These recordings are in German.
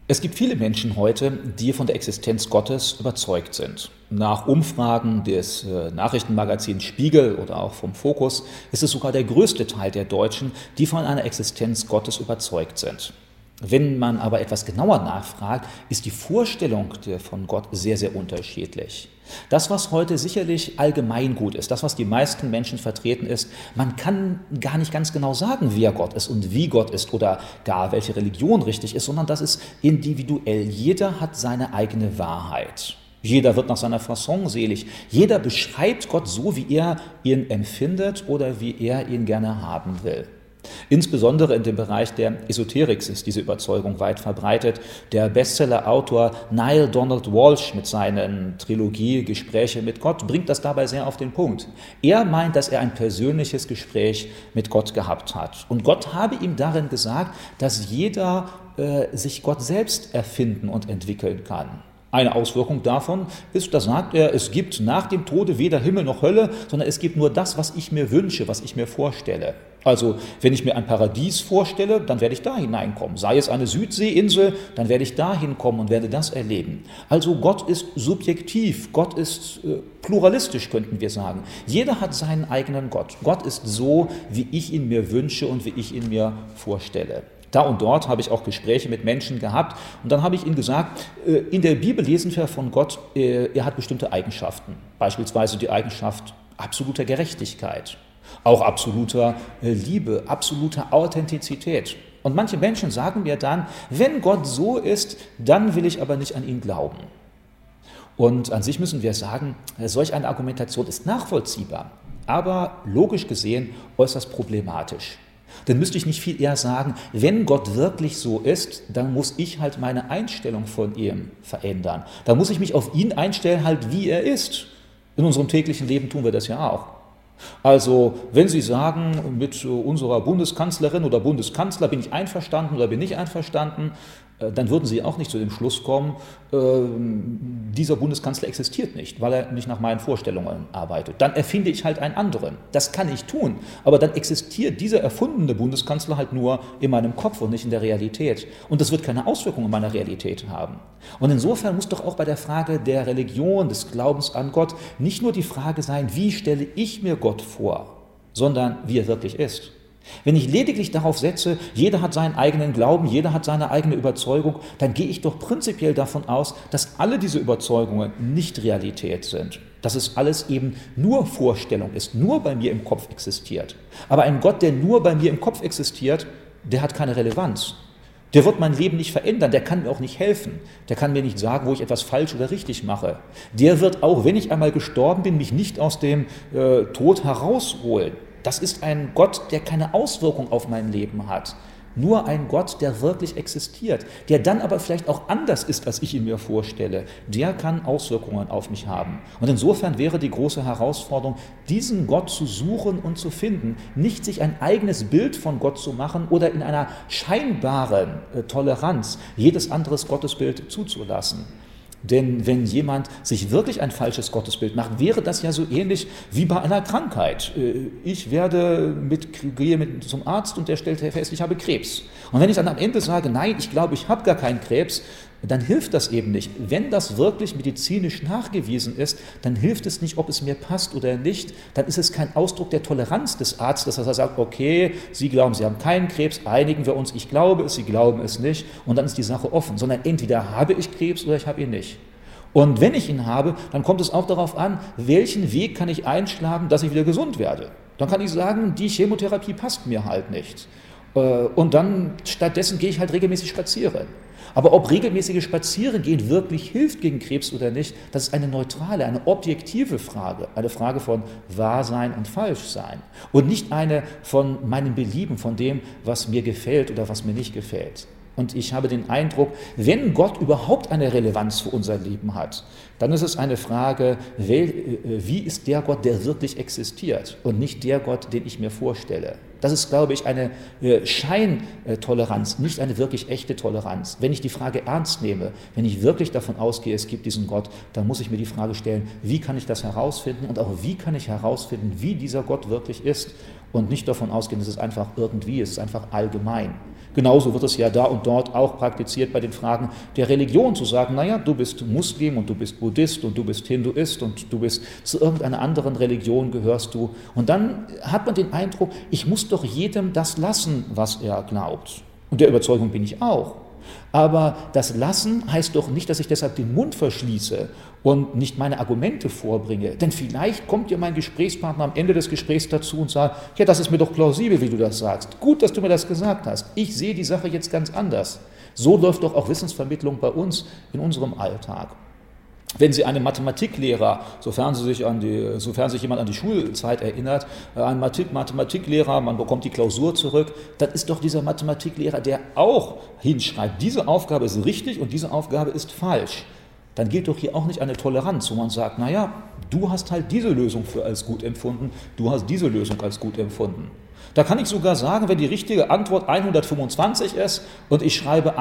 Es gibt viele Menschen heute, die von der Existenz Gottes überzeugt sind. Nach Umfragen des Nachrichtenmagazins Spiegel oder auch vom Fokus ist es sogar der größte Teil der Deutschen, die von einer Existenz Gottes überzeugt sind. Wenn man aber etwas genauer nachfragt, ist die Vorstellung von Gott sehr, sehr unterschiedlich. Das, was heute sicherlich allgemeingut ist, das, was die meisten Menschen vertreten ist, man kann gar nicht ganz genau sagen, wer Gott ist und wie Gott ist oder gar welche Religion richtig ist, sondern das ist individuell. Jeder hat seine eigene Wahrheit. Jeder wird nach seiner Fasson selig. Jeder beschreibt Gott so, wie er ihn empfindet oder wie er ihn gerne haben will. Insbesondere in dem Bereich der Esoterik ist diese Überzeugung weit verbreitet. Der Bestseller-Autor Neale Donald Walsch mit seinen Trilogie Gespräche mit Gott bringt das dabei sehr auf den Punkt. Er meint, dass er ein persönliches Gespräch mit Gott gehabt hat. Und Gott habe ihm darin gesagt, dass jeder sich Gott selbst erfinden und entwickeln kann. Eine Auswirkung davon ist, da sagt er, es gibt nach dem Tode weder Himmel noch Hölle, sondern es gibt nur das, was ich mir wünsche, was ich mir vorstelle. Also, wenn ich mir ein Paradies vorstelle, dann werde ich da hineinkommen. Sei es eine Südseeinsel, dann werde ich da hinkommen und werde das erleben. Also Gott ist subjektiv, Gott ist pluralistisch, könnten wir sagen. Jeder hat seinen eigenen Gott. Gott ist so, wie ich ihn mir wünsche und wie ich ihn mir vorstelle. Da und dort habe ich auch Gespräche mit Menschen gehabt und dann habe ich ihnen gesagt, in der Bibel lesen wir von Gott, er hat bestimmte Eigenschaften, beispielsweise die Eigenschaft absoluter Gerechtigkeit, auch absoluter Liebe, absoluter Authentizität. Und manche Menschen sagen mir dann, wenn Gott so ist, dann will ich aber nicht an ihn glauben. Und an sich müssen wir sagen, solch eine Argumentation ist nachvollziehbar, aber logisch gesehen äußerst problematisch. Dann müsste ich nicht viel eher sagen, wenn Gott wirklich so ist, dann muss ich halt meine Einstellung von ihm verändern. Dann muss ich mich auf ihn einstellen, halt wie er ist. In unserem täglichen Leben tun wir das ja auch. Also, wenn Sie sagen, mit unserer Bundeskanzlerin oder Bundeskanzler bin ich einverstanden oder bin ich einverstanden, dann würden Sie auch nicht zu dem Schluss kommen, dieser Bundeskanzler existiert nicht, weil er nicht nach meinen Vorstellungen arbeitet. Dann erfinde ich halt einen anderen. Das kann ich tun, aber dann existiert dieser erfundene Bundeskanzler halt nur in meinem Kopf und nicht in der Realität. Und das wird keine Auswirkungen in meiner Realität haben. Und insofern muss doch auch bei der Frage der Religion, des Glaubens an Gott, nicht nur die Frage sein, wie stelle ich mir Gott vor, sondern wie er wirklich ist. Wenn ich lediglich darauf setze, jeder hat seinen eigenen Glauben, jeder hat seine eigene Überzeugung, dann gehe ich doch prinzipiell davon aus, dass alle diese Überzeugungen nicht Realität sind. Dass es alles eben nur Vorstellung ist, nur bei mir im Kopf existiert. Aber ein Gott, der nur bei mir im Kopf existiert, der hat keine Relevanz. Der wird mein Leben nicht verändern, der kann mir auch nicht helfen. Der kann mir nicht sagen, wo ich etwas falsch oder richtig mache. Der wird auch, wenn ich einmal gestorben bin, mich nicht aus dem Tod herausholen. Das ist ein Gott, der keine Auswirkung auf mein Leben hat. Nur ein Gott, der wirklich existiert, der dann aber vielleicht auch anders ist, als ich ihn mir vorstelle. Der kann Auswirkungen auf mich haben. Und insofern wäre die große Herausforderung, diesen Gott zu suchen und zu finden, nicht sich ein eigenes Bild von Gott zu machen oder in einer scheinbaren Toleranz jedes anderes Gottesbild zuzulassen. Denn wenn jemand sich wirklich ein falsches Gottesbild macht, wäre das ja so ähnlich wie bei einer Krankheit. Ich gehe zum Arzt und der stellt fest, ich habe Krebs. Und wenn ich dann am Ende sage, nein, ich glaube, ich habe gar keinen Krebs, dann hilft das eben nicht. Wenn das wirklich medizinisch nachgewiesen ist, dann hilft es nicht, ob es mir passt oder nicht. Dann ist es kein Ausdruck der Toleranz des Arztes, dass er sagt, okay, Sie glauben, Sie haben keinen Krebs, einigen wir uns, ich glaube es, Sie glauben es nicht. Und dann ist die Sache offen, sondern entweder habe ich Krebs oder ich habe ihn nicht. Und wenn ich ihn habe, dann kommt es auch darauf an, welchen Weg kann ich einschlagen, dass ich wieder gesund werde. Dann kann ich sagen, die Chemotherapie passt mir halt nicht. Und dann stattdessen gehe ich halt regelmäßig spazieren. Aber ob regelmäßige Spazierengehen wirklich hilft gegen Krebs oder nicht, das ist eine neutrale, eine objektive Frage. Eine Frage von Wahrsein und Falschsein. Und nicht eine von meinem Belieben, von dem, was mir gefällt oder was mir nicht gefällt. Und ich habe den Eindruck, wenn Gott überhaupt eine Relevanz für unser Leben hat, dann ist es eine Frage, wie ist der Gott, der wirklich existiert und nicht der Gott, den ich mir vorstelle. Das ist, glaube ich, eine Scheintoleranz, nicht eine wirklich echte Toleranz. Wenn ich die Frage ernst nehme, wenn ich wirklich davon ausgehe, es gibt diesen Gott, dann muss ich mir die Frage stellen, wie kann ich das herausfinden und auch wie kann ich herausfinden, wie dieser Gott wirklich ist und nicht davon ausgehen, es ist einfach irgendwie, es ist einfach allgemein. Genauso wird es ja da und dort auch praktiziert bei den Fragen der Religion, zu sagen, naja, du bist Muslim und du bist Buddhist und du bist Hinduist und du bist zu irgendeiner anderen Religion gehörst du. Und dann hat man den Eindruck, ich muss doch jedem das lassen, was er glaubt. Und der Überzeugung bin ich auch. Aber das Lassen heißt doch nicht, dass ich deshalb den Mund verschließe und nicht meine Argumente vorbringe. Denn vielleicht kommt ja mein Gesprächspartner am Ende des Gesprächs dazu und sagt, ja, das ist mir doch plausibel, wie du das sagst. Gut, dass du mir das gesagt hast. Ich sehe die Sache jetzt ganz anders. So läuft doch auch Wissensvermittlung bei uns in unserem Alltag. Wenn Sie einem Mathematiklehrer, sofern sich jemand an die Schulzeit erinnert, ein Mathematiklehrer, man bekommt die Klausur zurück, dann ist doch dieser Mathematiklehrer, der auch hinschreibt, diese Aufgabe ist richtig und diese Aufgabe ist falsch. Dann gilt doch hier auch nicht eine Toleranz, wo man sagt, naja, du hast halt diese Lösung für als gut empfunden, du hast diese Lösung als gut empfunden. Da kann ich sogar sagen, wenn die richtige Antwort 125 ist und ich schreibe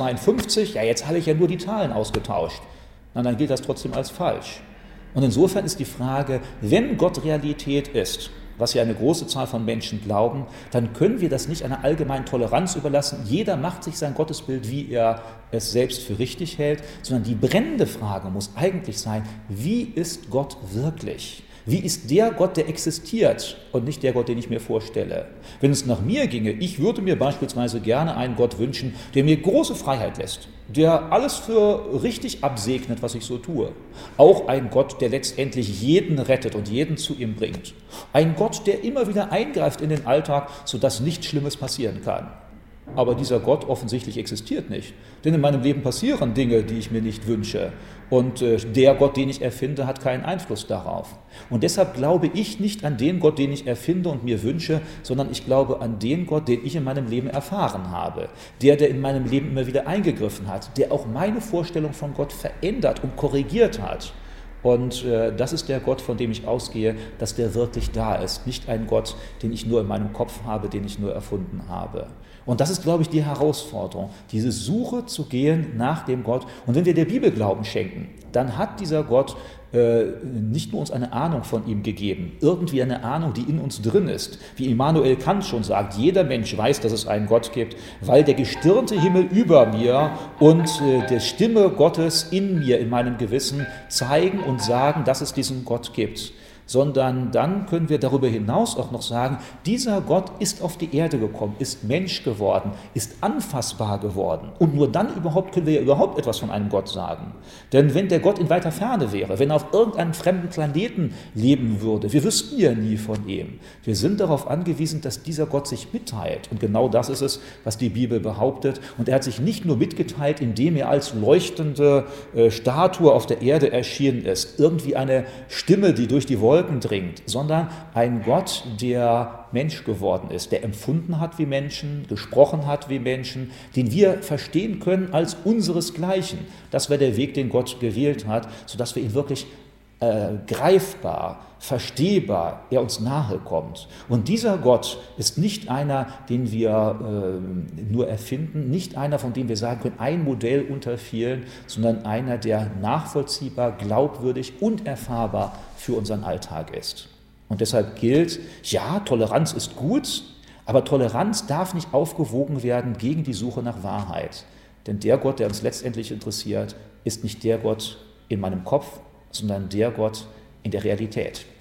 152, ja, jetzt habe ich ja nur die Zahlen ausgetauscht. Na, dann gilt das trotzdem als falsch. Und insofern ist die Frage, wenn Gott Realität ist, was ja eine große Zahl von Menschen glauben, dann können wir das nicht einer allgemeinen Toleranz überlassen. Jeder macht sich sein Gottesbild, wie er es selbst für richtig hält, sondern die brennende Frage muss eigentlich sein, wie ist Gott wirklich? Wie ist der Gott, der existiert und nicht der Gott, den ich mir vorstelle? Wenn es nach mir ginge, ich würde mir beispielsweise gerne einen Gott wünschen, der mir große Freiheit lässt, der alles für richtig absegnet, was ich so tue. Auch ein Gott, der letztendlich jeden rettet und jeden zu ihm bringt. Ein Gott, der immer wieder eingreift in den Alltag, sodass nichts Schlimmes passieren kann. Aber dieser Gott offensichtlich existiert nicht. Denn in meinem Leben passieren Dinge, die ich mir nicht wünsche. Und der Gott, den ich erfinde, hat keinen Einfluss darauf. Und deshalb glaube ich nicht an den Gott, den ich erfinde und mir wünsche, sondern ich glaube an den Gott, den ich in meinem Leben erfahren habe. Der in meinem Leben immer wieder eingegriffen hat. Der auch meine Vorstellung von Gott verändert und korrigiert hat. Und das ist der Gott, von dem ich ausgehe, dass der wirklich da ist. Nicht ein Gott, den ich nur in meinem Kopf habe, den ich nur erfunden habe. Und das ist, glaube ich, die Herausforderung, diese Suche zu gehen nach dem Gott. Und wenn wir der Bibel Glauben schenken, dann hat dieser Gott nicht nur uns eine Ahnung von ihm gegeben, irgendwie eine Ahnung, die in uns drin ist. Wie Immanuel Kant schon sagt, jeder Mensch weiß, dass es einen Gott gibt, weil der gestirnte Himmel über mir und die Stimme Gottes in mir, in meinem Gewissen zeigen und sagen, dass es diesen Gott gibt. Sondern dann können wir darüber hinaus auch noch sagen, dieser Gott ist auf die Erde gekommen, ist Mensch geworden, ist anfassbar geworden. Und nur dann überhaupt können wir ja überhaupt etwas von einem Gott sagen. Denn wenn der Gott in weiter Ferne wäre, wenn er auf irgendeinem fremden Planeten leben würde, wir wüssten ja nie von ihm. Wir sind darauf angewiesen, dass dieser Gott sich mitteilt. Und genau das ist es, was die Bibel behauptet. Und er hat sich nicht nur mitgeteilt, indem er als leuchtende Statue auf der Erde erschienen ist, irgendwie eine Stimme, die durch die Wolken dringt, sondern ein Gott, der Mensch geworden ist, der empfunden hat wie Menschen, gesprochen hat wie Menschen, den wir verstehen können als unseresgleichen. Das wäre der Weg, den Gott gewählt hat, sodass wir ihn wirklich greifbar, verstehbar, er uns nahe kommt. Und dieser Gott ist nicht einer, den wir nur erfinden, nicht einer, von dem wir sagen können, ein Modell unter vielen, sondern einer, der nachvollziehbar, glaubwürdig und erfahrbar für unseren Alltag ist. Und deshalb gilt, ja, Toleranz ist gut, aber Toleranz darf nicht aufgewogen werden gegen die Suche nach Wahrheit. Denn der Gott, der uns letztendlich interessiert, ist nicht der Gott in meinem Kopf, sondern der Gott in der Realität.